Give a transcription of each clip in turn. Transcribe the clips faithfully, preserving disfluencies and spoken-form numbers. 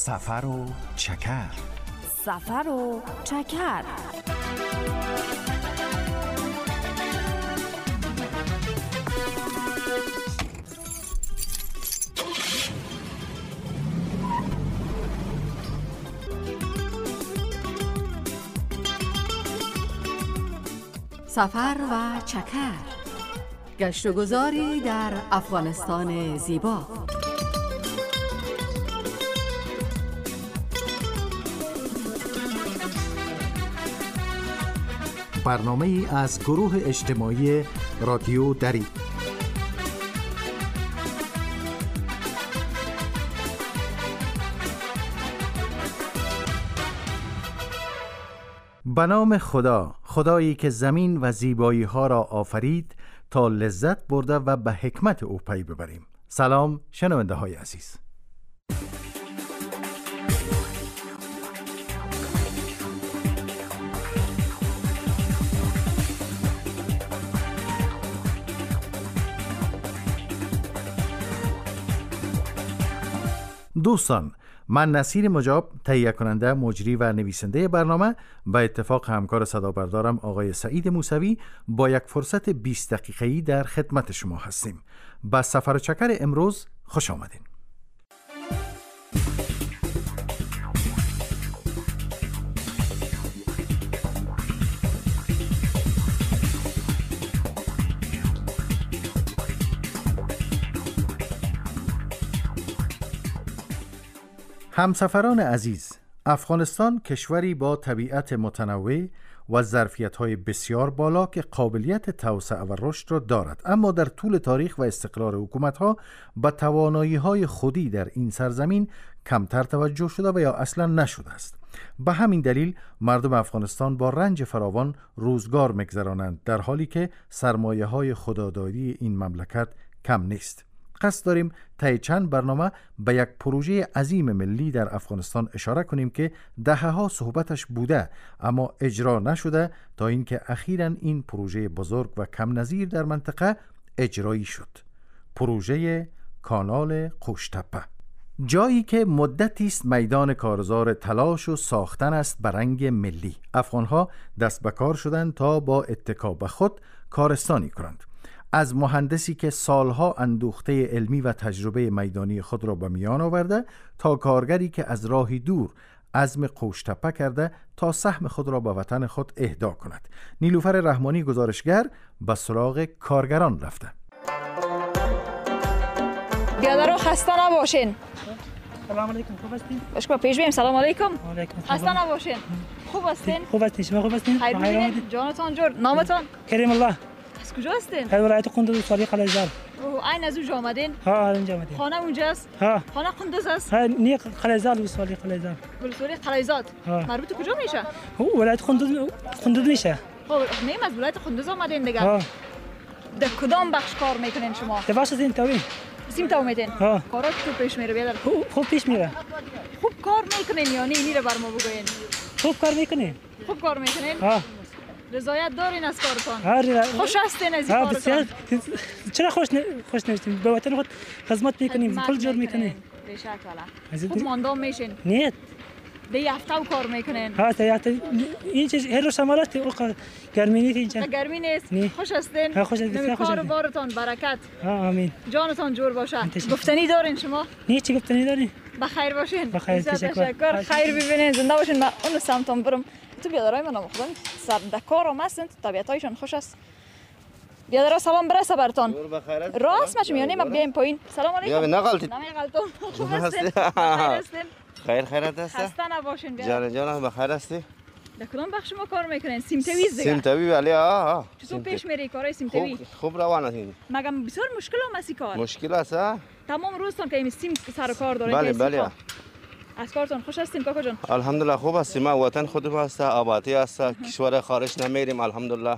سفر و چکر. سفر و چکر. سفر و چکر، گشت و گذاری در افغانستان زیبا. برنامه ای از گروه اجتماعی رادیو دری. به نام خدا، خدایی که زمین و زیبایی ها را آفرید تا لذت برده و به حکمت او پی ببریم. سلام شنونده های عزیز. دوستان، من نصیر مجاب، تهیه کننده، مجری و نویسنده برنامه، به اتفاق همکار صدابردارم آقای سعید موسوی با یک فرصت بیست دقیقه‌ای در خدمت شما هستیم. به سفر و چکر امروز خوش آمدین. همسفران عزیز، افغانستان کشوری با طبیعت متنوع و ظرفیت‌های بسیار بالا که قابلیت توسعه و رشد را دارد، اما در طول تاریخ و استقرار حکومت‌ها به توانایی‌های خودی در این سرزمین کمتر توجه شده و یا اصلا نشده است. به همین دلیل مردم افغانستان با رنج فراوان روزگار می‌گذرانند، در حالی که سرمایه‌های خودآزادی این مملکت کم نیست. قصد داریم طی چند برنامه به یک پروژه عظیم ملی در افغانستان اشاره کنیم که دهه‌ها صحبتش بوده اما اجرا نشده، تا اینکه اخیراً این پروژه بزرگ و کم نظیر در منطقه اجرایی شد. پروژه کانال قوشتپه، جایی که مدتی است میدان کارزار تلاش و ساختن است به رنگ ملی. افغانها دست به کار شدند تا با اتکا به خود کارستانی کنند. از مهندسی که سالها اندوخته علمی و تجربه میدانی خود را به میان آورده تا کارگری که از راهی دور عزم قوشتپه کرده تا سهم خود را به وطن خود اهدا کند. نیلوفر رحمانی گزارشگر به سراغ کارگران رفته. بیادرها خسته نباشین. سلام علیکم، خوب هستین؟ باشکو پیش بیم. سلام علیکم. علیکم. خسته نباشین. خوب هستین؟ خوب هستین؟ شما خوب هستین؟ خیر ببینید. جانتان جور. نامتان؟ کریم الله. از کجا هستین؟ از ولایت قندوز سالی قلیزار. اوه، این از اونجا آمدین؟ ها، از اونجا آمدیم. خانه اونجاست؟ ها. خانه قندوز است؟ ها، نه قلیزار سالی قلیزار. ولسوالی قلیزاد. مربوط کجا میشه؟ او ولایت قندوز قندوز میشه. خب نیم از ولایت قندوز آمدین دیگه. ها. در کدام بخش کار میکنین شما؟ در بخش سینتاوی. سیمتاو میدین؟ ها. کارات تو پیش میره بیادر؟ خوب پیش میره. خوب کار میکنین یا نه؟ اینی رو بر ما بگوین. خوب کار میکنین. خوب کار میکنین؟ ها. رضایت دارین از کارتان؟ آره. خوش هستین از این کارتان؟ چرا خوش خوش نمیشین؟ به وطن خود خدمت میکنیم، پول جور میکنیم. به شک والا. خوب ماندام میشین؟ نه. به یفته و کار میکنین؟ ها، تا یفته این چیز هر روز شمالات او گرمی نیست اینجا. گرمی نیست؟ نه. خوش هستین؟ ها، خوش هستین. کار و بارتان برکت. ها، آمین. جانتان جور باشه. گفتنی دارین شما؟ نه، چی گفتنی دارین؟ بخیر باشین. بخیر، تشکر. خیر ببینین، زنده باشین. من اون سمتم برم. تو بیادرای من هم خودم سر دکار هم هستند، طبیعتایشان خوش است. بیادرها سلام برسه برتان. راست مچ میانی ما بیایم پایین. سلام علیکم. بیا نغلطید. نمیغلطم. خوب هستین؟ بخیر هستین؟ خیر خیرت هست؟ خسته نباشین بیادر. جان جان بخیر هستی؟ در کدام بخش ما کار میکنین؟ سیمتوی دیگه. سیمتوی ولی آ. چطور پیش میری کارای سیمتوی؟ خوب خوب روان است. مگم بسیار مشکل هم است کار. مشکل است ها؟ تمام روزتان که این سیم سر کار دارین. بله بله. از کارتون خوش هستین کاکا جان؟ الحمدلله خوب هستیم. ما وطن خودم است، آبادی است، کشور خارج نمیریم الحمدلله.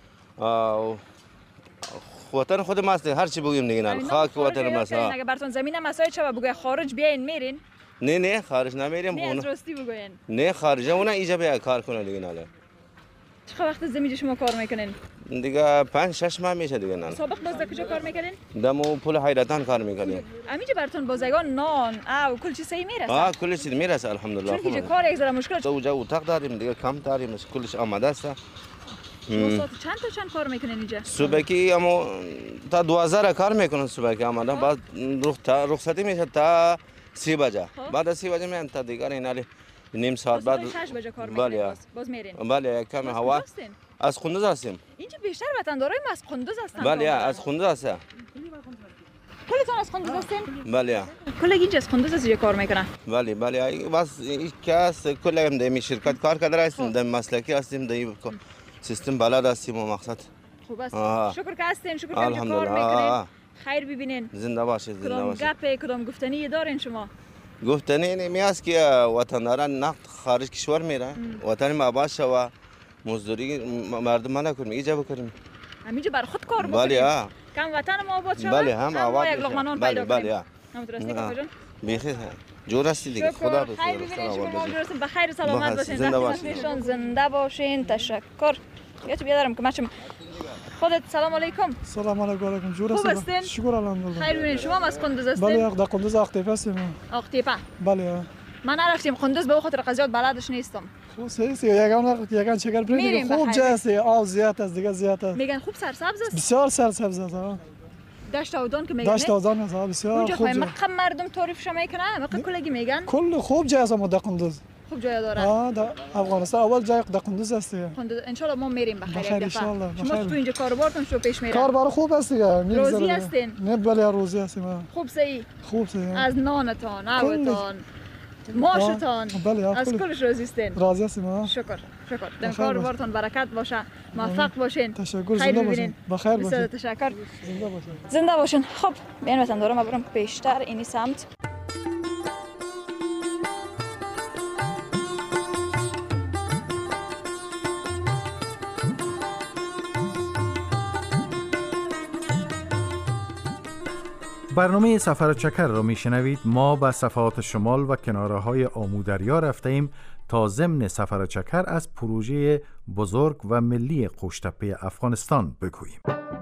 وطن خودم است، هر چی بگیم دیگه نه خاک وطن است. اگه براتون زمین مسائل چه بگه خارج بیاین میرین؟ نه نه خارج نمیریم. نه از راستی بگوین. نه خارج اون اینجا بیا کار کنه دیگه نه. چه وقت زمین شما کار میکنین؟ دیگه پنج شش ماه میشه دیگه نان. سابق باز در کجا کار میکردین؟ دمو پول حیرتان کار میکنیم. همینجا براتون بازگان نان او کل چیز صحیح میرسه؟ آه کلش چیز میرسه الحمدلله. چون اینجا کار یک ذره مشکل است. اونجا اتاق داریم دیگه کم داریم کلش آماده است. ساعت چند تا چند کار میکنین اینجا؟ صبحی اما تا دوازده کار میکنن صبحی آماده بعد رخصتی میشه تا سی بجه. بعد از سی بجه میان تا دیگر اینالی نیم ساعت بعد شش بجه کار میکنین باز باز میرین. بله کم هوا از خندوز هستیم. اینجا بیشتر وطندارای ما از خندوز هستن. بله از خندوز هست. کلتون از خندوز هستین؟ بله. کل اینجا از خندوز از کار میکنن. بله بله بس کس کل هم در شرکت کار کرده هستیم در مسلکی هستیم در سیستم بلد هستیم و مقصد. خوب است. شکر که هستین شکر که اینجا کار میکنین. خیر ببینین. زنده باشید زنده باشید. کدام گپ کدام گفتنی دارین شما؟ گفتنی نمی است که وطنداران نقد خارج کشور میره. وطن ما باشه و مزدوری مردم ما نکنیم اینجا بکنیم. همینجا بر خود کار بکنیم. بله ها. کم وطن ما آباد شود. بله هم آباد یک لقمه نان پیدا کنیم. بله ها. نمیتونستی کافه جان؟ بخیر جور هستی دیگه خدا شکر خیر ببینین شما درستون بخیر سلامت باشین زنده باشین زنده باشین تشکر یا تو بیادرم که مچم خودت سلام علیکم سلام علیکم جور خوب هستین شکر الحمدلله خیر ببینین شما هم از قندوز هستین بله در قندوز آقتیپه هستیم آقتیپه بله من نرفتیم قندوز به خاطر قضیات بلدش نیستم خوب سیسی یگان یگان چکر برید خوب جاست آب زیاد است دیگه زیاد است میگن خوب سرسبز است بسیار سرسبز است دشت اودان که میگن دشت اودان است بسیار خوب اونجا مقام مردم تعریفش میکنن مقام کلگی میگن کل خوب جای است در قندوز خوب جای داره آه در افغانستان اول جای در قندوز است قندوز ان شاء الله ما میریم بخیر یک دفعه شما تو اینجا کاربارتون شو پیش میره کاربار خوب است دیگه روزی هستین نه بله روزی هستیم خوب صحیح خوب صحیح از نانتان اوتان ماشتان بله از کلش راضی هستین راضی هستیم شکر شکر در کاربارتون برکت باشه موفق باشین تشکر زنده باشین بخیر باشین تشکر زنده باشین زنده باشین خب بیان وطن دارم برم پیشتر اینی سمت برنامه سفر چکر را میشنوید. ما به صفحات شمال و کناره های آمو دریا رفته ایم تا ضمن سفر چکر از پروژه بزرگ و ملی قوشتپه افغانستان بگوییم.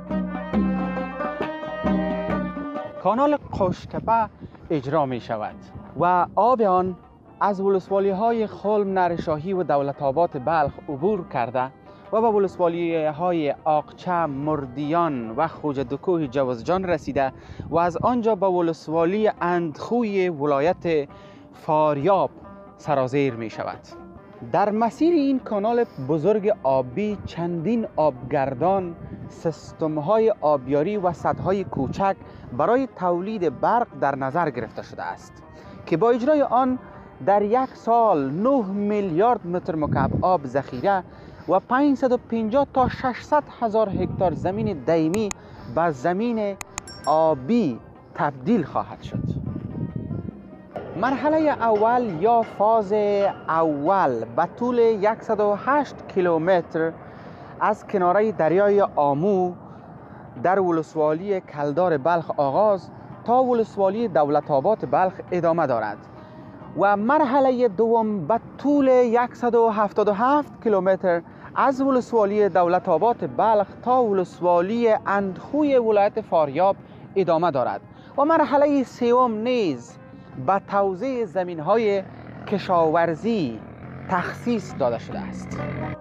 کانال قوشتپه اجرا می شود و آب آن از ولسوالی های خلم نرشاهی و دولت آباد بلخ عبور کرده و به ولسوالی های آقچه، مردیان و خوجه دکوه جوزجان رسیده و از آنجا به ولسوالی اندخوی ولایت فاریاب سرازیر می شود. در مسیر این کانال بزرگ آبی چندین آبگردان، سیستم های آبیاری و سدهای کوچک برای تولید برق در نظر گرفته شده است که با اجرای آن در یک سال نه میلیارد متر مکعب آب ذخیره و پانصد و پنجاه تا ششصد هزار هکتار زمین دایمی به زمین آبی تبدیل خواهد شد. مرحله اول یا فاز اول به طول صد و هشت کیلومتر از کناره دریای آمو در ولسوالی کلدار بلخ آغاز تا ولسوالی دولت آباد بلخ ادامه دارد و مرحله دوم به طول صد و هفتاد و هفت کیلومتر از ولسوالی دولت آباد بلخ تا ولسوالی اندخوی ولایت فاریاب ادامه دارد و مرحله سوم نیز به توزیع زمین‌های کشاورزی تخصیص داده شده است.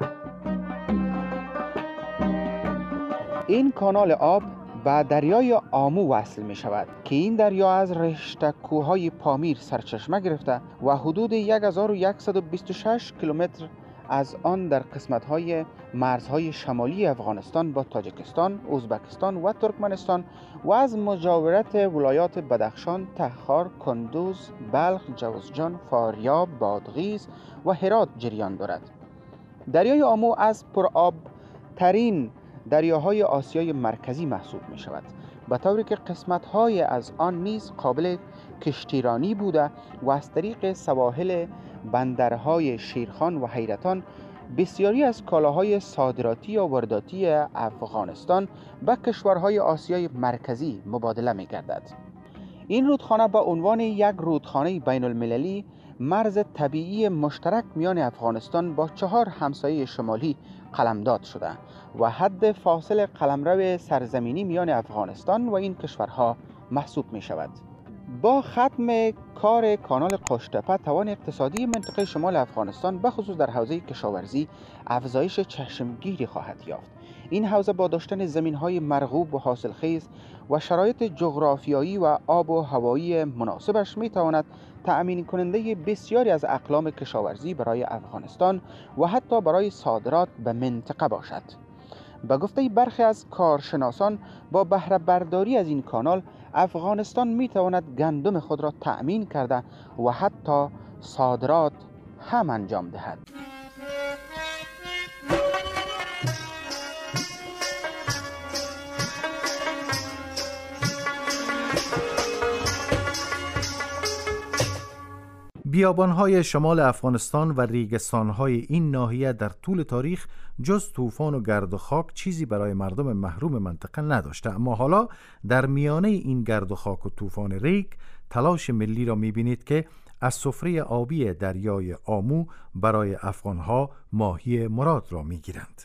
این کانال آب به دریای آمو وصل می شود که این دریا از رشته کوههای پامیر سرچشمه گرفته و حدود هزار و صد و بیست و شش کیلومتر از آن در قسمت‌های مرزهای شمالی افغانستان با تاجیکستان، ازبکستان و ترکمنستان و از مجاورت ولایات بدخشان، تخار، کندوز، بلخ، جوزجان، فاریاب، بادغیس و هرات جریان دارد. دریای آمو از پرآب ترین دریاهای آسیای مرکزی محسوب می شود، به طوری که قسمت‌های از آن نیز قابل کشتیرانی بوده و از طریق سواحل بندرهای شیرخان و حیرتان بسیاری از کالاهای صادراتی و وارداتی افغانستان به کشورهای آسیای مرکزی مبادله می گردد. این رودخانه به عنوان یک رودخانه بین المللی مرز طبیعی مشترک میان افغانستان با چهار همسایه شمالی قلمداد شده و حد فاصل قلمرو سرزمینی میان افغانستان و این کشورها محسوب می شود. با ختم کار کانال قوشتپه توان اقتصادی منطقه شمال افغانستان به خصوص در حوزه کشاورزی افزایش چشمگیری خواهد یافت. این حوزه با داشتن زمین‌های مرغوب و حاصلخیز و شرایط جغرافیایی و آب و هوایی مناسبش می‌تواند تأمین کننده بسیاری از اقلام کشاورزی برای افغانستان و حتی برای صادرات به منطقه باشد. به گفته برخی از کارشناسان با بهره برداری از این کانال افغانستان می‌تواند گندم خود را تأمین کرده و حتی صادرات هم انجام دهد. بیابان‌های شمال افغانستان و ریگستان‌های این ناحیه در طول تاریخ جز طوفان و گرد و خاک چیزی برای مردم محروم منطقه نداشته، اما حالا در میانه این گرد و خاک و طوفان ریگ تلاش ملی را می‌بینید که از سفره آبی دریای آمو برای افغان‌ها ماهی مراد را می‌گیرند.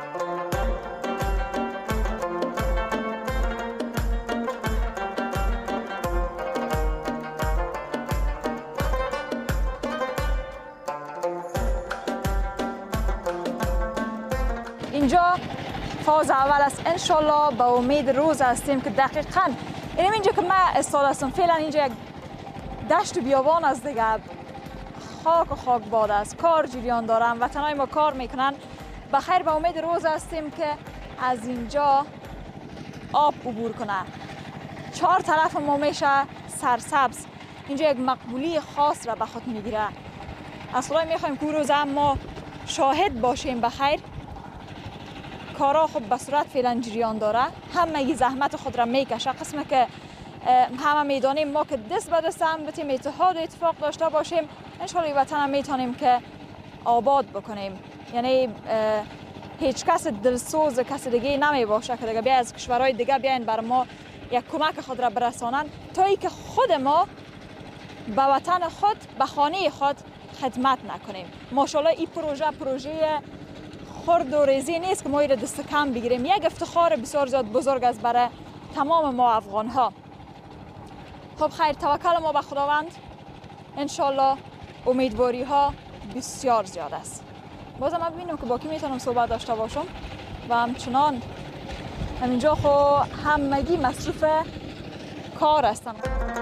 اینجا فاز اول است. انشالله به امید روز هستیم که دقیقاً اینم اینجا که من استاد هستم فعلا اینجا یک دشت و بیابان است دیگه، خاک و خاک باد است، کار جریان دارم، وطنهای ما کار میکنن. بخیر به امید روز هستیم که از اینجا آب عبور کنه. چهار طرف ما میشه سرسبز، اینجا یک مقبولی خاص را به خود میگیره. اصلا میخوایم که روز ما شاهد باشیم. بخیر کارا خب به صورت فعلا جریان داره، همه زحمت خود را میکشه. قسمه که همه میدانیم ما که دست به دست هم بتیم اتحاد و اتفاق داشته باشیم، انشالله وطن هم میتونیم که آباد بکنیم. یعنی هیچ کس دلسوز کس دیگه نمی باشه که دیگه بیا از کشورهای دیگه بیاین بر ما یک کمک خود را برسانن تا ای که خود ما به وطن خود به خانه خود خدمت نکنیم. ماشاءالله این پروژه پروژه خرد و ریزی نیست که ما این دست کم بگیریم، یک افتخار بسیار زیاد بزرگ است برای تمام ما افغان ها. خب خیر، توکل ما به خداوند، انشالله امیدواری ها بسیار زیاد است. بازم من ببینم که با کی میتونم صحبت داشته باشم و همچنان همینجا خو همگی مصروف کار هستن.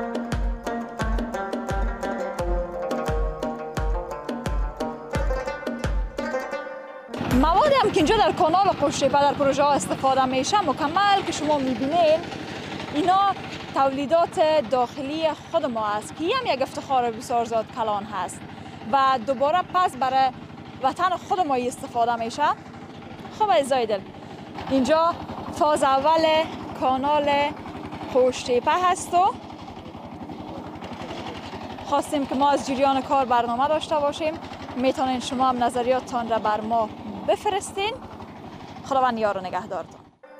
موادی هم که اینجا در کانال قوشتپه در پروژه ها استفاده میشه مکمل که شما میبینین اینا تولیدات داخلی خود ما است که هم یک افتخار بسیار زیاد کلان هست و دوباره پس برای وطن خود ما استفاده میشه. خب عزیزای دل، اینجا فاز اول کانال قوشتپه هست و خواستیم که ما از جریان کار برنامه داشته باشیم. میتونین شما هم نظریاتتان را بر ما بفرستین. خداوند یار و نگهدارتان.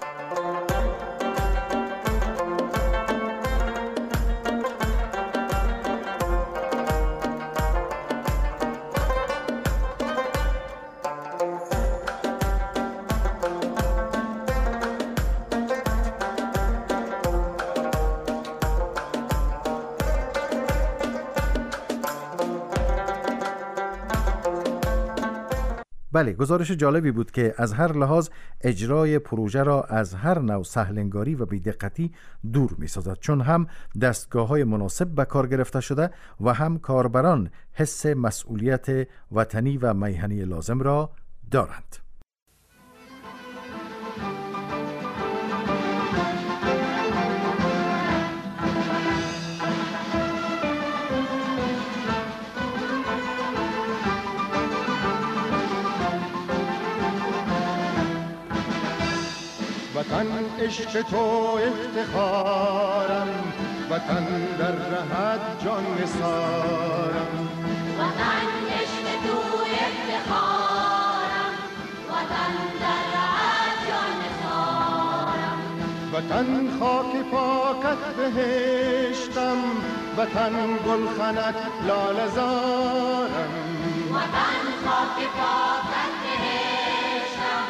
بله، گزارش جالبی بود که از هر لحاظ اجرای پروژه را از هر نوع سهلنگاری و بی‌دقتی دور می‌سازد، چون هم دستگاه‌های مناسب به کار گرفته شده و هم کاربران حس مسئولیت وطنی و میهنی لازم را دارند. وطن عشق تو افتخارم، وطن در رهت جان نثارم. وطن عشق تو افتخارم، وطن در رهت جان نثارم. وطن خاک پاکت بهشتم، وطن گلخنت لاله زارم. وطن خاک پاکت بهشتم،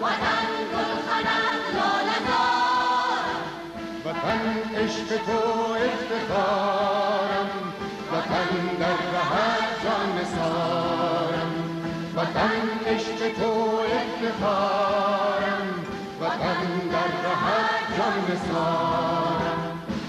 وطن گلخند لاله زارم وطن عشق تو افتخارم وطن در رهت جان نثارم وطن عشق تو افتخارم وطن در رهت جان نثارم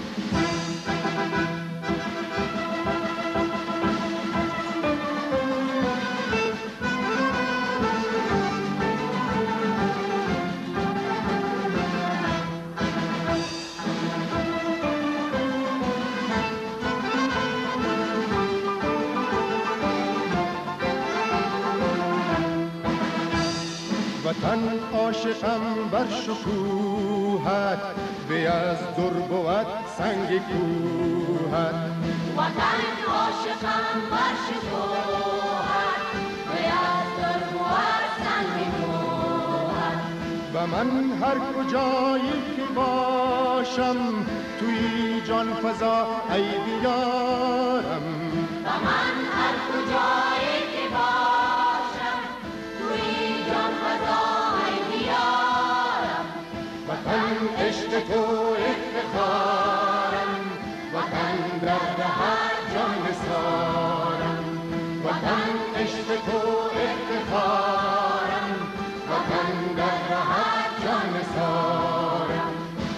وطن عاشقم بر شکوهت به از در بود سنگ کوهت وطن عاشقم بر شکوهت به از در بود سنگ کوهت و من هر کجایی که باشم توی جان فضا ای دیارم و من هر کجایی که باشم توی جان فضا ای دیارم وطن عشق تو افتخارم وطن در رهت جان نثارم وطن عشق تو افتخارم وطن در رهت جان نثارم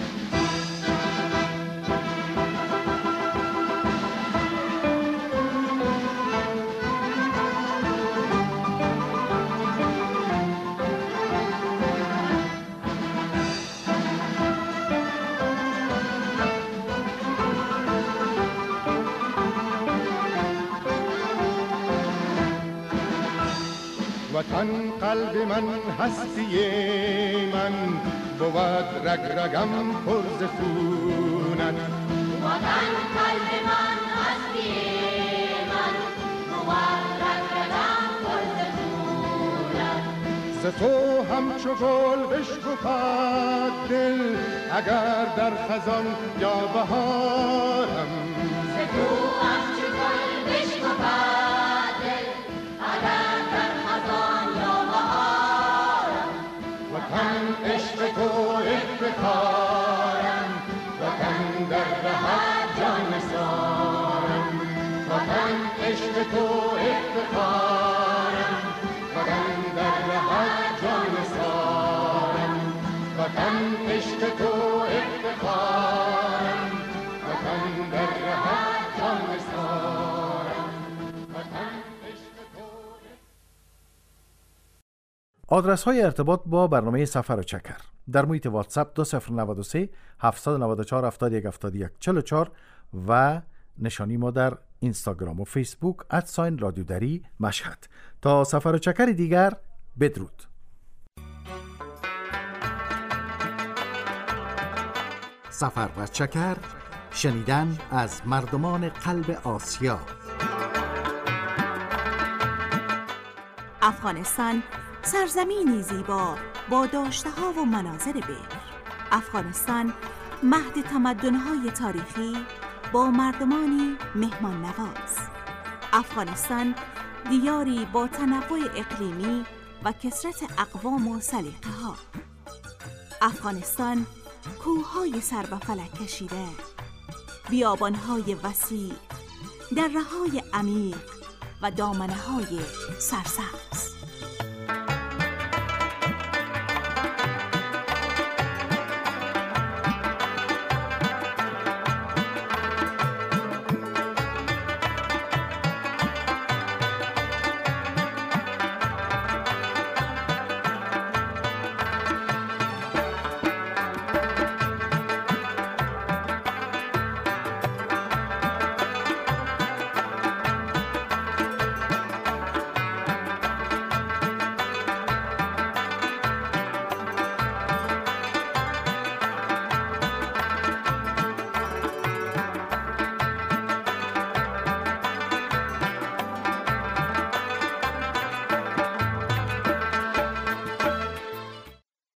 وطن قلب من هستی من بود رگ رگم پر ز خونت وطن قلب من هستی من بود رگ رگم پر ز خونت ز تو همچو گل بشکفد دل اگر در خزان یا بهارم ز تو همچو گل بشکفد دل اگر در خزان یا بهارم وطن عشق تو افتخارم وطن در رهت جان نثارم وطن عشق تو افتخارم وطن در رهت جان نثارم وطن عشق تو افتخارم وطن در رهت جان نثارم وطن عشق تو. آدرس های ارتباط با برنامه سفر و چکر در محیط واتساپ دو صفر نه سه هفت نه چهار هفت یک هفت یک چهار چهار و نشانی ما در اینستاگرام و فیسبوک ادساین رادیو دری مشهد. تا سفر و چکر دیگر بدرود. سفر و چکر، شنیدن از مردمان قلب آسیا. افغانستان سرزمینی زیبا با داشته‌ها و مناظر بکر. افغانستان مهد تمدن‌های تاریخی با مردمانی مهمان نواز. افغانستان دیاری با تنوع اقلیمی و کثرت اقوام و سلیقه‌ها. افغانستان کوه‌های سر به فلک کشیده، بیابان‌های وسیع، دره‌های عمیق و دامنه‌های سرسبز.